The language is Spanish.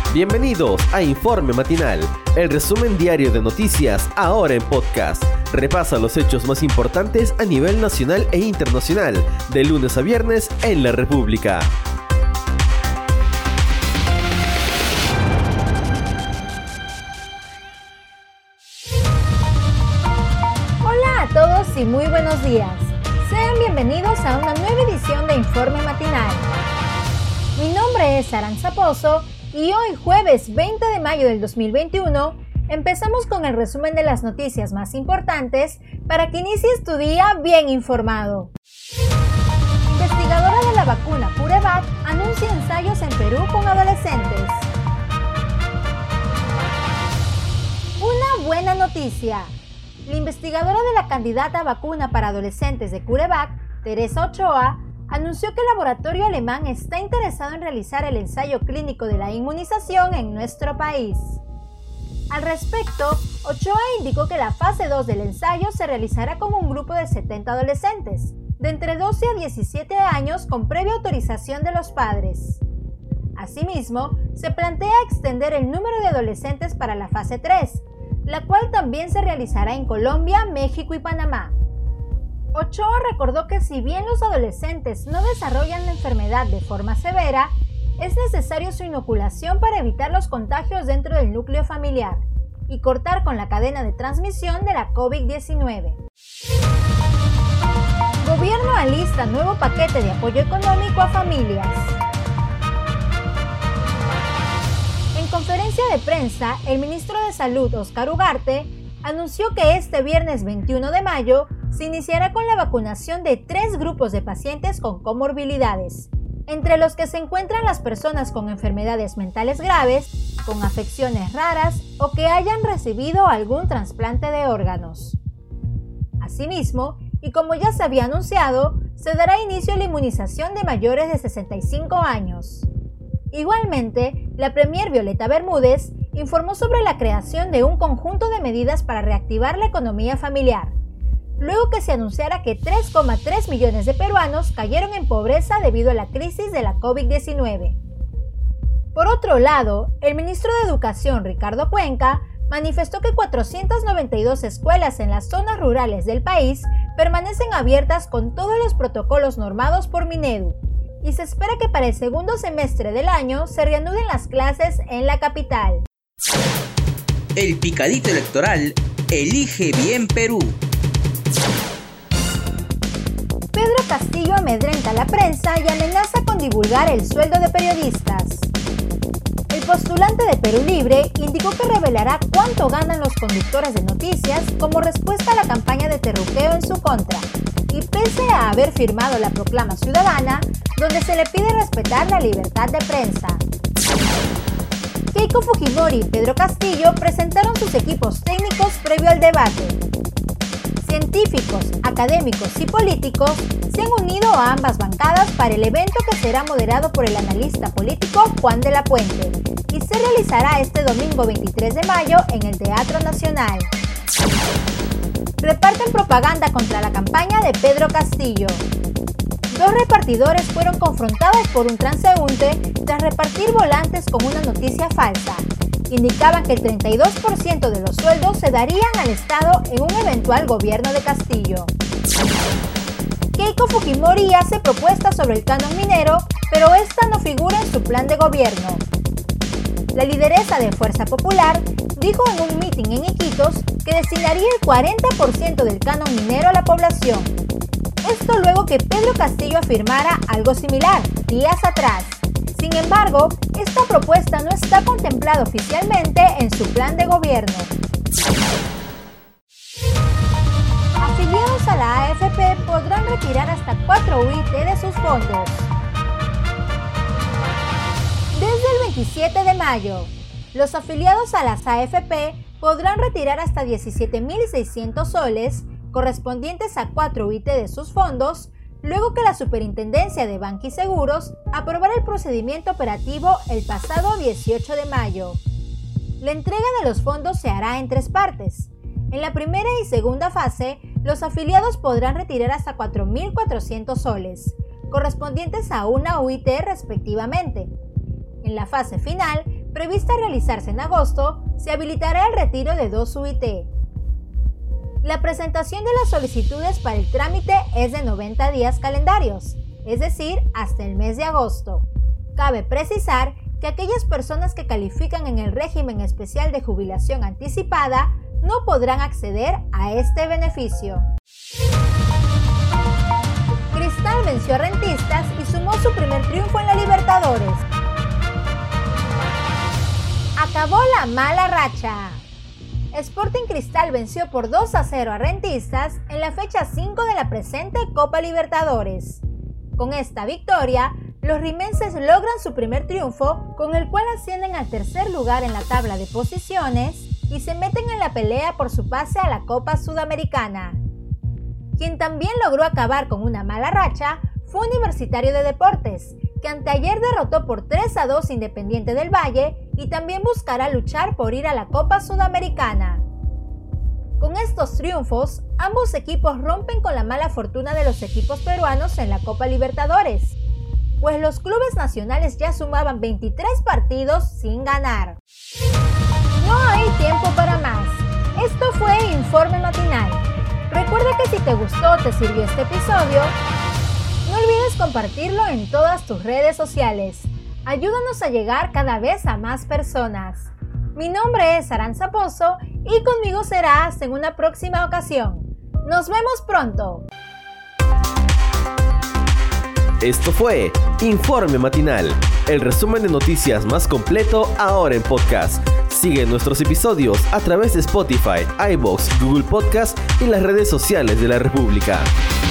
Bienvenidos a Informe Matinal, el resumen diario de noticias ahora en podcast. Repasa los hechos más importantes a nivel nacional e internacional, de lunes a viernes en la República. Hola a todos y muy buenos días. Sean bienvenidos a una nueva edición de Informe Matinal. Mi nombre es Aranza Pozo y hoy jueves 20 de mayo del 2021 empezamos con el resumen de las noticias más importantes para que inicies tu día bien informado. Investigadora de la vacuna CureVac anuncia ensayos en Perú con adolescentes. Una buena noticia. La investigadora de la candidata a vacuna para adolescentes de CureVac, Teresa Ochoa, anunció que el laboratorio alemán está interesado en realizar el ensayo clínico de la inmunización en nuestro país. Al respecto, Ochoa indicó que la fase 2 del ensayo se realizará con un grupo de 70 adolescentes, de entre 12 a 17 años con previa autorización de los padres. Asimismo, se plantea extender el número de adolescentes para la fase 3, la cual también se realizará en Colombia, México y Panamá. Ochoa recordó que si bien los adolescentes no desarrollan la enfermedad de forma severa, es necesario su inoculación para evitar los contagios dentro del núcleo familiar y cortar con la cadena de transmisión de la COVID-19. Gobierno alista nuevo paquete de apoyo económico a familias. En conferencia de prensa, el ministro de Salud, Óscar Ugarte, anunció que este viernes 21 de mayo se iniciará con la vacunación de 3 grupos de pacientes con comorbilidades, entre los que se encuentran las personas con enfermedades mentales graves, con afecciones raras o que hayan recibido algún trasplante de órganos. Asimismo, y como ya se había anunciado, se dará inicio a la inmunización de mayores de 65 años. Igualmente, la premier Violeta Bermúdez informó sobre la creación de un conjunto de medidas para reactivar la economía familiar, luego que se anunciara que 3,3 millones de peruanos cayeron en pobreza debido a la crisis de la COVID-19. Por otro lado, el ministro de Educación, Ricardo Cuenca, manifestó que 492 escuelas en las zonas rurales del país permanecen abiertas con todos los protocolos normados por Minedu, y se espera que para el segundo semestre del año se reanuden las clases en la capital. El picadito electoral elige bien Perú. Pedro Castillo amedrenta a la prensa y amenaza con divulgar el sueldo de periodistas. El postulante de Perú Libre indicó que revelará cuánto ganan los conductores de noticias como respuesta a la campaña de terruqueo en su contra, y pese a haber firmado la proclama ciudadana, donde se le pide respetar la libertad de prensa. Keiko Fujimori y Pedro Castillo presentaron sus equipos técnicos previo al debate. Científicos, académicos y políticos se han unido a ambas bancadas para el evento que será moderado por el analista político Juan de la Puente y se realizará este domingo 23 de mayo en el Teatro Nacional. Reparten propaganda contra la campaña de Pedro Castillo. 2 repartidores fueron confrontados por un transeúnte tras repartir volantes con una noticia falsa. Indicaban que el 32% de los sueldos se darían al Estado en un eventual gobierno de Castillo. Keiko Fujimori hace propuestas sobre el canon minero, pero esta no figura en su plan de gobierno. La lideresa de Fuerza Popular dijo en un mitin en Iquitos que destinaría el 40% del canon minero a la población. Esto luego que Pedro Castillo afirmara algo similar días atrás. Sin embargo, esta propuesta no está contemplada oficialmente en su plan de gobierno. Afiliados a la AFP podrán retirar hasta 4 UIT de sus fondos. Desde el 27 de mayo, los afiliados a las AFP podrán retirar hasta 17.600 soles, correspondientes a 4 UIT de sus fondos, luego que la Superintendencia de Banquiseguros aprobara el procedimiento operativo el pasado 18 de mayo. La entrega de los fondos se hará en 3 partes. En la primera y segunda fase, los afiliados podrán retirar hasta 4.400 soles, correspondientes a una UIT respectivamente. En la fase final, prevista realizarse en agosto, se habilitará el retiro de 2 UIT. La presentación de las solicitudes para el trámite es de 90 días calendarios, es decir, hasta el mes de agosto. Cabe precisar que aquellas personas que califican en el régimen especial de jubilación anticipada no podrán acceder a este beneficio. Cristal venció a Rentistas y sumó su primer triunfo en la Libertadores. Acabó la mala racha. Sporting Cristal venció por 2-0 a Rentistas en la fecha 5 de la presente Copa Libertadores. Con esta victoria, los rimenses logran su primer triunfo, con el cual ascienden al tercer lugar en la tabla de posiciones y se meten en la pelea por su pase a la Copa Sudamericana. Quien también logró acabar con una mala racha fue Universitario de Deportes, que anteayer derrotó por 3-2 Independiente del Valle y también buscará luchar por ir a la Copa Sudamericana. Con estos triunfos, ambos equipos rompen con la mala fortuna de los equipos peruanos en la Copa Libertadores, pues los clubes nacionales ya sumaban 23 partidos sin ganar. No hay tiempo para más. Esto fue Informe Matinal. Recuerda que si te gustó o te sirvió este episodio, no olvides compartirlo en todas tus redes sociales. Ayúdanos a llegar cada vez a más personas. Mi nombre es Aranza Pozo y conmigo será hasta en una próxima ocasión. ¡Nos vemos pronto! Esto fue Informe Matinal, el resumen de noticias más completo ahora en podcast. Sigue nuestros episodios a través de Spotify, iVoox, Google Podcast y las redes sociales de la República.